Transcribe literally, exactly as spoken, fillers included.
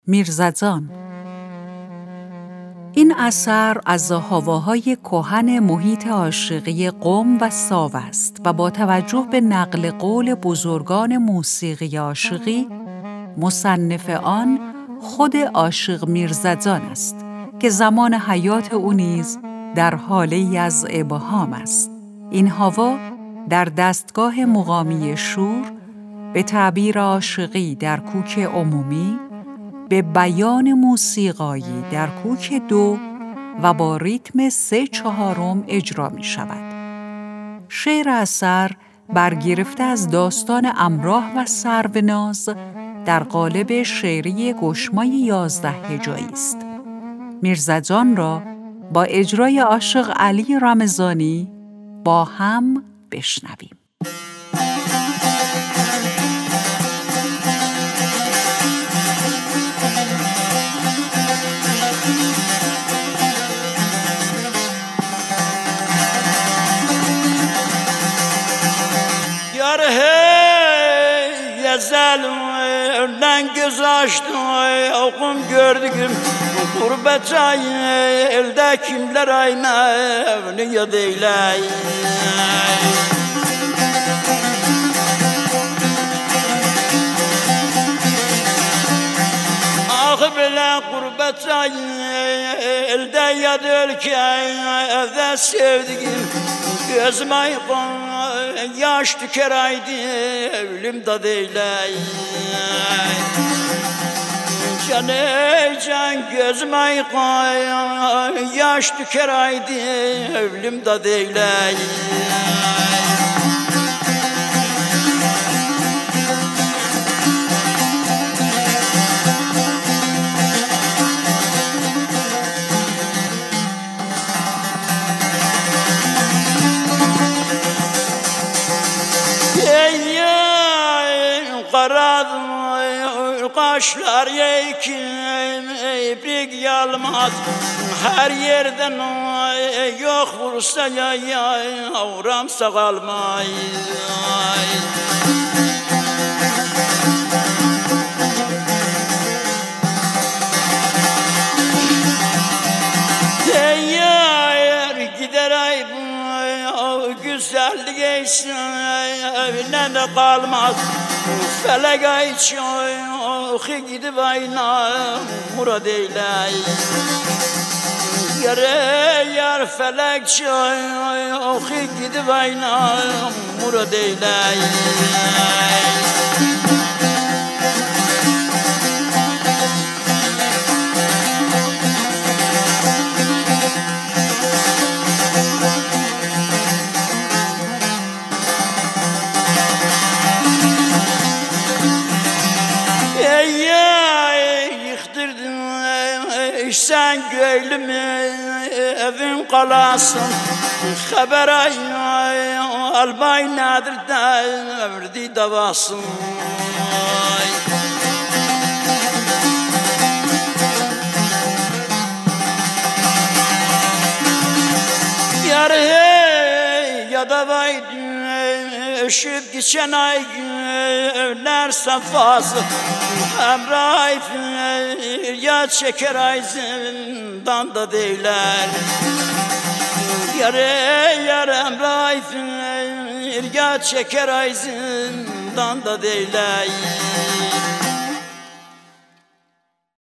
میرزادان. این اثر از حواهای کهن محیط عاشقی قم و ساو است و با توجه به نقل قول بزرگان موسیقی عاشقی، مصنف آن خود عاشق میرزادان است که زمان حیات او نیز در حالی از ابهام است. این هوا در دستگاه مقامی شور، به تعبیر عاشقی در کوک عمومی، به بیان موسیقایی در کوک دو و با ریتم سه چهارم اجرا می شود. شعر اثر برگرفته از داستان امراه و سروناز در قالب شعری گشمای یازده هجایی است. میرزادان را با اجرای عاشق علی رمضانی با هم بشنویم. Ezelden göz açtım, okum gördüm gurbet ayı, elde kimler ayna evliya değiller. Ah bile gurbet ayı, elde yad ülke, evde sevdiğim gözüm ayıkon yaş tüker aydı, evlim da değiller. Can ey can gözüm ayıkon yaş tüker aydı, evlim da değiller. Kaşlar yekin, iplik yalmaz, her yerden yok vursa ya ya, avramsa kalmayız. Eğer gider ay bu güzellik eysin, evine de kalmaz, felek ayçın. Oxi gidib ayna murad eyley. Yare yar felek çay, oxi gidib ayna murad eyley. Sen gönlümü evin kalasın, haber ay albay nadir verdi davasın. Yar hey ya da vay üşüp geçen ay günler safası, emray ya çeker ay zindan da değiller. Yar ey yar emray ya çeker ay zindan da değiller.